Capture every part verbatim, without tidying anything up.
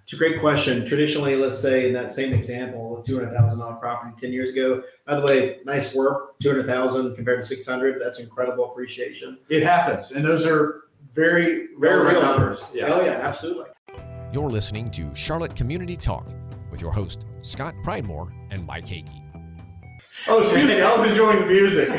It's a great question. Traditionally, let's say in that same example, a two hundred thousand dollars property ten years ago. By the way, nice work, two hundred thousand dollars compared to six hundred thousand dollars. That's incredible appreciation. It happens. And those are very, very real numbers. numbers. Yeah. Oh, yeah, absolutely. You're listening to Charlotte Community Talk with your host, Scott Pridemore and Mike Hagee. Oh, excuse me. I was enjoying the music.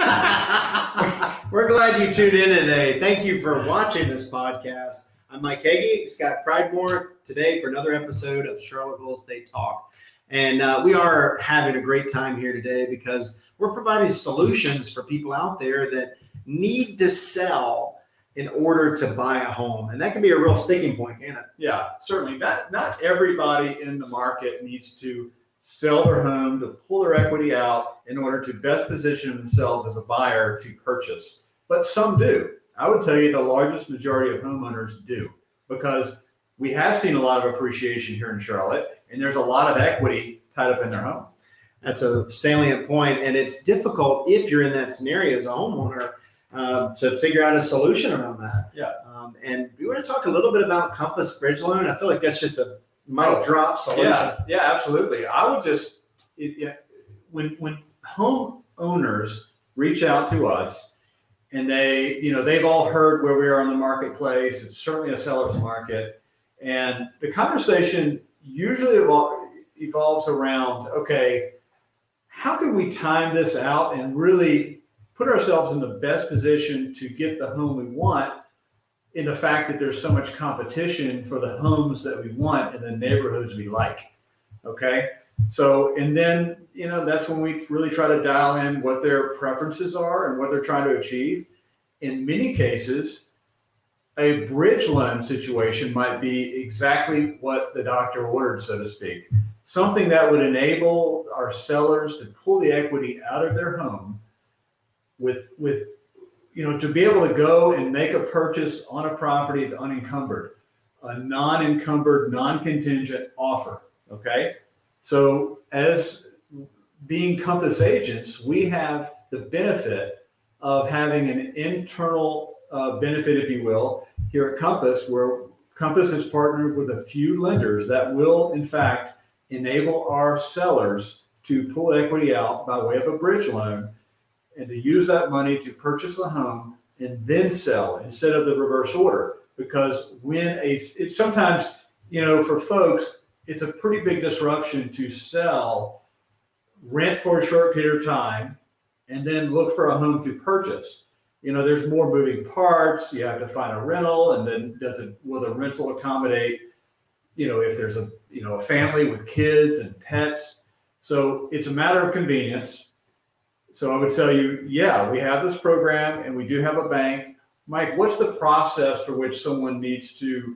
We're glad you tuned in today. Thank you for watching this podcast. I'm Mike Hagee, Scott Pridemore, today for another episode of Charlotte Real Estate Talk. And uh, we are having a great time here today because we're providing solutions for people out there that need to sell in order to buy a home. And that can be a real sticking point, can't it? Yeah, certainly. Not, not everybody in the market needs to sell their home to pull their equity out in order to best position themselves as a buyer to purchase. But some do. I would tell you the largest majority of homeowners do, because we have seen a lot of appreciation here in Charlotte, and there's a lot of equity tied up in their home. That's a salient point, and it's difficult if you're in that scenario as a homeowner uh, to figure out a solution around that. Yeah. Um, and we want to talk a little bit about Compass Bridge Loan. I feel like that's just a mic Oh, drop solution. Yeah, yeah, absolutely. I would just, it, it, when when homeowners reach out to us, and they, you know, they've all heard where we are in the marketplace. It's certainly a seller's market. And the conversation usually evol- evolves around, okay, how can we time this out and really put ourselves in the best position to get the home we want, in the fact that there's so much competition for the homes that we want in the neighborhoods we like, okay? So, and then, you know, that's when we really try to dial in what their preferences are and what they're trying to achieve. In many cases, a bridge loan situation might be exactly what the doctor ordered, so to speak. Something that would enable our sellers to pull the equity out of their home with, with, you know, to be able to go and make a purchase on a property unencumbered, a non-encumbered, non-contingent offer, okay? So as being Compass agents, we have the benefit of having an internal uh, benefit, if you will, here at Compass, where Compass has partnered with a few lenders that will, in fact, enable our sellers to pull equity out by way of a bridge loan and to use that money to purchase the home and then sell instead of the reverse order. Because when a, it's sometimes, you know, for folks, it's a pretty big disruption to sell, rent for a short period of time, and then look for a home to purchase. You know, there's more moving parts. You have to find a rental, and then does it, will the rental accommodate, you know, if there's a, you know, a family with kids and pets. So it's a matter of convenience. So I would tell you, yeah, we have this program and we do have a bank. Mike, what's the process for which someone needs to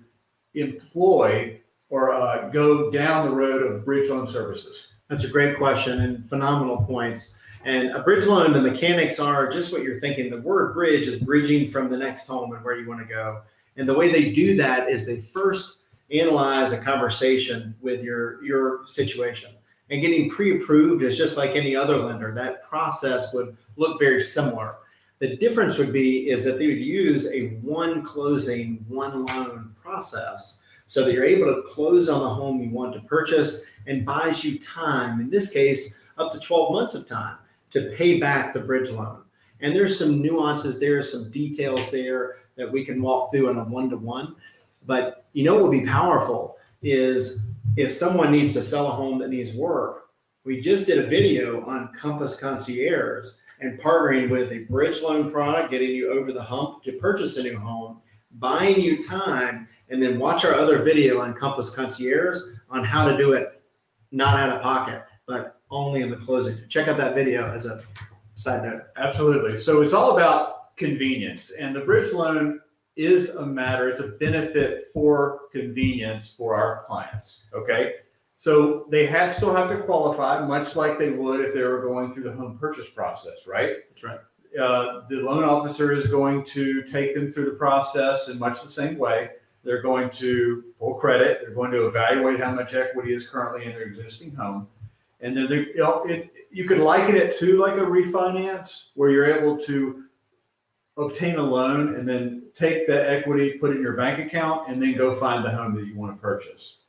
employ or uh, go down the road of bridge loan services? That's a great question and phenomenal points. And a bridge loan, the mechanics are just what you're thinking. The word bridge is bridging from the next home and where you want to go. And the way they do that is they first analyze a conversation with your, your situation. And getting pre-approved is just like any other lender. That process would look very similar. The difference would be is that they would use a one closing, one loan process so that you're able to close on the home you want to purchase and buys you time, in this case, up to twelve months of time to pay back the bridge loan. And there's some nuances there, some details there that we can walk through in a one-to-one. But you know what would be powerful is if someone needs to sell a home that needs work. We just did a video on Compass Concierge and partnering with a bridge loan product, getting you over the hump to purchase a new home, buying you time, and then watch our other video on Compass Concierge on how to do it not out of pocket, but only in the closing. Check out that video as a side note. Absolutely. So it's all about convenience, and the bridge loan is a matter, it's a benefit for convenience for our clients, okay? So they have still have to qualify, much like they would if they were going through the home purchase process, right? That's right. Uh, the loan officer is going to take them through the process in much the same way. They're going to pull credit. They're going to evaluate how much equity is currently in their existing home. And then they, you know, it, you could liken it to like a refinance where you're able to obtain a loan and then take the equity, put it in your bank account, and then go find the home that you want to purchase.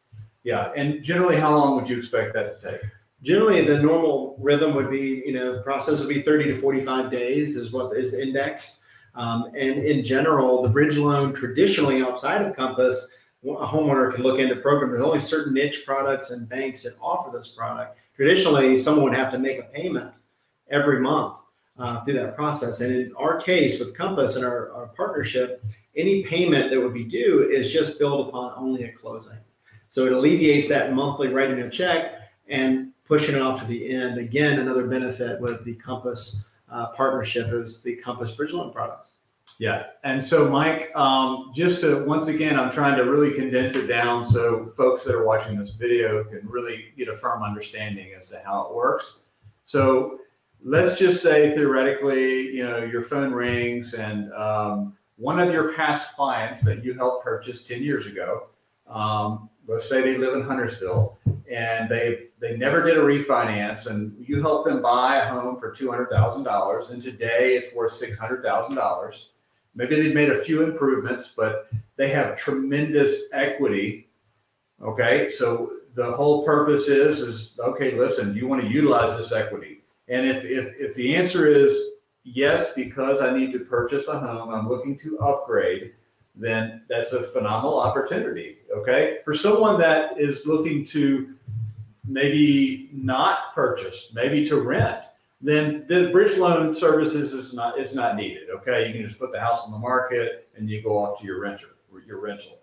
Yeah. And generally, how long would you expect that to take? Generally, the normal rhythm would be, you know, process would be thirty to forty-five days is what is indexed. Um, and in general, the bridge loan traditionally outside of Compass, a homeowner can look into programs. There's only certain niche products and banks that offer this product. Traditionally, someone would have to make a payment every month uh, through that process. And in our case with Compass and our, our partnership, any payment that would be due is just billed upon only at closing. So it alleviates that monthly writing a check and pushing it off to the end. Again, another benefit with the Compass uh, partnership is the Compass Bridge Loan products. Yeah. And so, Mike, um, just to, once again, I'm trying to really condense it down so folks that are watching this video can really get a firm understanding as to how it works. So let's just say theoretically, you know, your phone rings and um, one of your past clients that you helped purchase ten years ago, um, let's say they live in Huntersville and they they never did a refinance, and you helped them buy a home for two hundred thousand dollars, and today it's worth six hundred thousand dollars. Maybe they've made a few improvements, but they have tremendous equity. Okay, so the whole purpose is, is okay, listen, you want to utilize this equity. And if, if, if the answer is yes, because I need to purchase a home, I'm looking to upgrade, then that's a phenomenal opportunity. Okay, for someone that is looking to maybe not purchase, maybe to rent, then the bridge loan services is not is not needed. Okay, you can just put the house on the market and you go off to your renter, your rental.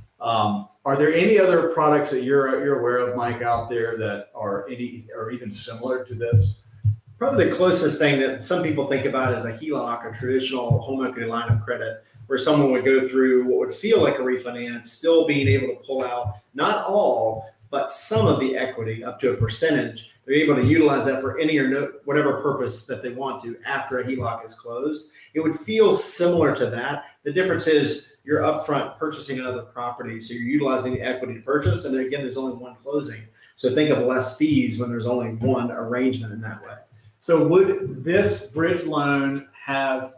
Um, are there any other products that you're you're aware of, Mike, out there that are any or even similar to this? Probably the closest thing that some people think about is a H E L O C, a traditional home equity line of credit, where someone would go through what would feel like a refinance, still being able to pull out not all, but some of the equity up to a percentage. They're able to utilize that for any or no, whatever purpose that they want to after a H E L O C is closed. It would feel similar to that. The difference is you're upfront purchasing another property, so you're utilizing the equity to purchase, and then again, there's only one closing. So think of less fees when there's only one arrangement in that way. So would this bridge loan have,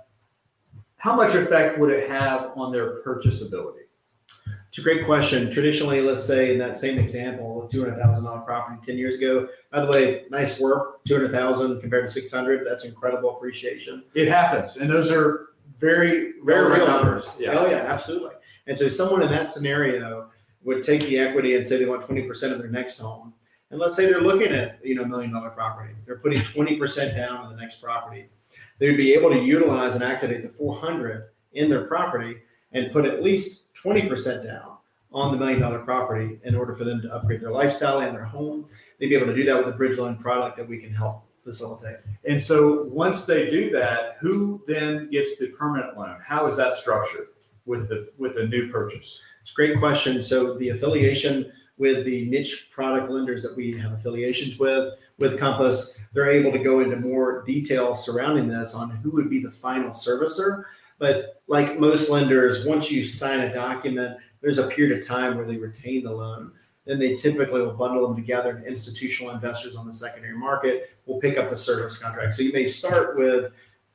how much effect would it have on their purchasability? It's a great question. Traditionally, let's say in that same example, a two hundred thousand dollars property ten years ago. By the way, nice work, two hundred thousand dollars compared to six hundred thousand dollars. That's incredible appreciation. It happens. And those are very, very real real numbers. numbers. Yeah. Oh yeah, absolutely. And so someone in that scenario would take the equity and say they want twenty percent of their next home. And let's say they're looking at, you know, a million dollar property. They're putting twenty percent down on the next property. They would be able to utilize and activate the four hundred in their property and put at least twenty percent down on the million dollar property in order for them to upgrade their lifestyle and their home. They'd be able to do that with a bridge loan product that we can help facilitate. And so once they do that, who then gets the permanent loan? How is that structured with the with the new purchase? It's a great question. So the affiliation with the niche product lenders that we have affiliations with, with Compass, they're able to go into more detail surrounding this on who would be the final servicer. But like most lenders, once you sign a document, there's a period of time where they retain the loan. Then they typically will bundle them together, and institutional investors on the secondary market will pick up the service contract. So you may start with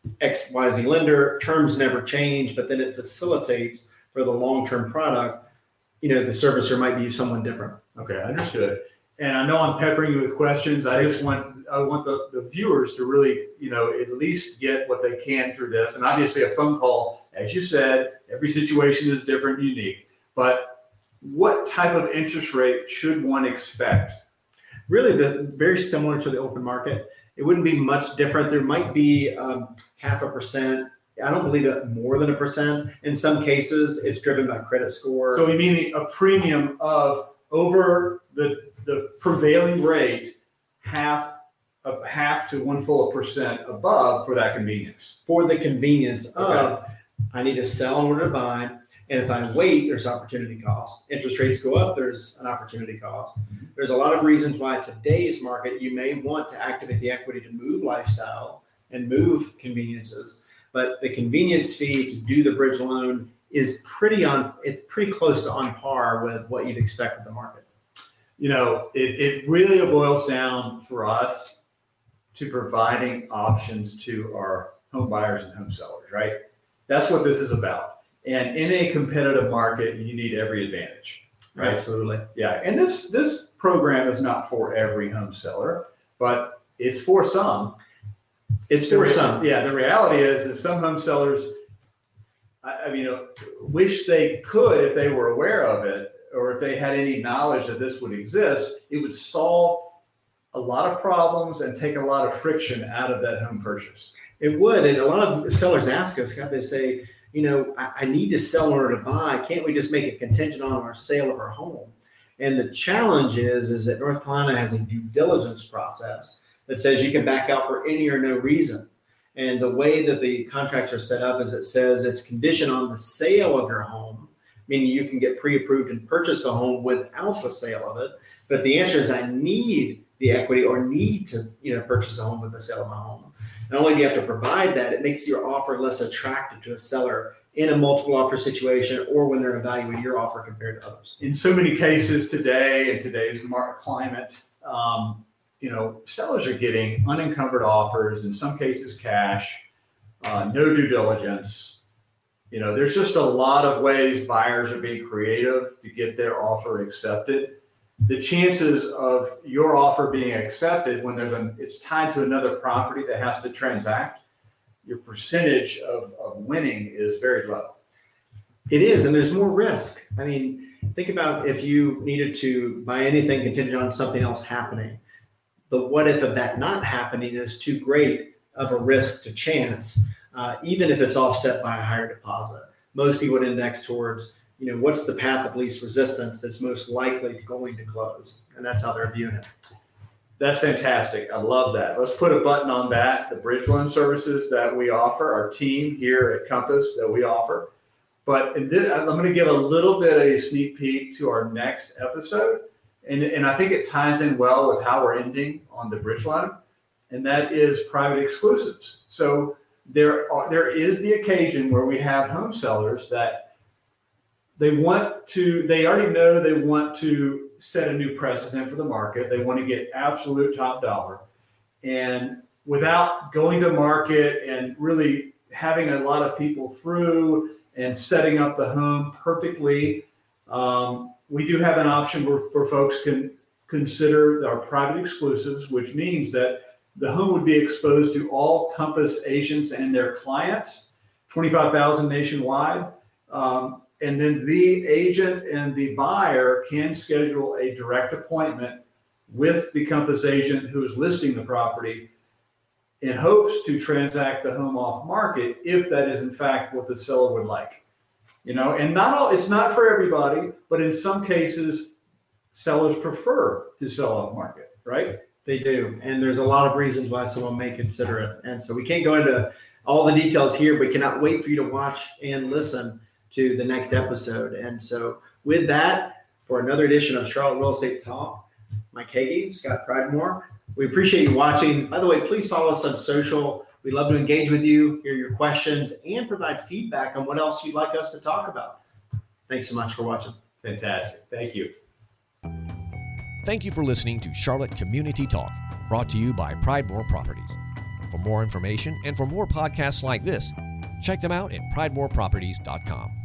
X Y Z lender, terms never change, but then it facilitates for the long-term product. You know, the servicer might be someone different. Okay, understood. And I know I'm peppering you with questions. I just want I want the, the viewers to really, you know, at least get what they can through this. And obviously a phone call, as you said, every situation is different and unique. But what type of interest rate should one expect? Really, the very similar to the open market. It wouldn't be much different. There might be um, half a percent. I don't believe it more than a percent. In some cases, it's driven by credit score. So you mean a premium of over the the prevailing rate, half of half to one full percent above for that convenience. For the convenience Okay. of, I need to sell in order to buy. And if I wait, there's opportunity cost. Interest rates go up, there's an opportunity cost. Mm-hmm. There's a lot of reasons why today's market, you may want to activate the equity to move lifestyle and move conveniences. But the convenience fee to do the bridge loan is pretty on, it's pretty close to on par with what you'd expect with the market. You know, it, it really boils down for us to providing options to our home buyers and home sellers, right? That's what this is about. And in a competitive market, you need every advantage. right? Absolutely. Yeah. And this this program is not for every home seller, but it's for some. It's for some. Yeah. The reality is that some home sellers, I, I mean, uh, wish they could, if they were aware of it, or if they had any knowledge that this would exist, it would solve a lot of problems and take a lot of friction out of that home purchase. It would. And a lot of sellers ask us, God, they say, you know, I, I need to sell in order to buy. Can't we just make it contingent on our sale of our home? And the challenge is, is that North Carolina has a due diligence process that says you can back out for any or no reason. And the way that the contracts are set up is it says it's conditioned on the sale of your home, meaning you can get pre-approved and purchase a home without the sale of it. But if the answer is I need the equity or need to, you know, purchase a home with the sale of my home, not only do you have to provide that, it makes your offer less attractive to a seller in a multiple offer situation or when they're evaluating your offer compared to others. In so many cases today, in today's market climate, um, you know, sellers are getting unencumbered offers, in some cases cash, uh, no due diligence. You know, there's just a lot of ways buyers are being creative to get their offer accepted. The chances of your offer being accepted when there's a, it's tied to another property that has to transact, your percentage of, of winning is very low. It is, and there's more risk. I mean, think about if you needed to buy anything contingent on something else happening. The what if of that not happening is too great of a risk to chance, uh, even if it's offset by a higher deposit. Most people would index towards, you know, what's the path of least resistance that's most likely going to close? And that's how they're viewing it. That's fantastic. I love that. Let's put a button on that. The bridge loan services that we offer, our team here at Compass that we offer. But in this, I'm going to give a little bit of a sneak peek to our next episode. And, and I think it ties in well with how we're ending on the bridge loan. And that is private exclusives. So there are, there is the occasion where we have home sellers that they want to, they already know they want to set a new precedent for the market. They want to get absolute top dollar. And without going to market and really having a lot of people through and setting up the home perfectly, um, we do have an option where, where folks can consider our private exclusives, which means that the home would be exposed to all Compass agents and their clients, twenty-five thousand nationwide. Um, And then the agent and the buyer can schedule a direct appointment with the Compass agent who is listing the property in hopes to transact the home off market if that is in fact what the seller would like. You know, and not all, it's not for everybody, but in some cases, sellers prefer to sell off market, right? They do. And there's a lot of reasons why someone may consider it. And so we can't go into all the details here, but cannot wait for you to watch and listen to the next episode. And so with that, for another edition of Charlotte Real Estate Talk, Mike Hagee, Scott Pridemore, we appreciate you watching. By the way, please follow us on social. We'd love to engage with you, hear your questions, and provide feedback on what else you'd like us to talk about. Thanks so much for watching. Fantastic. Thank you. Thank you for listening to Charlotte Community Talk, brought to you by Pridemore Properties. For more information and for more podcasts like this, check them out at pridemore properties dot com.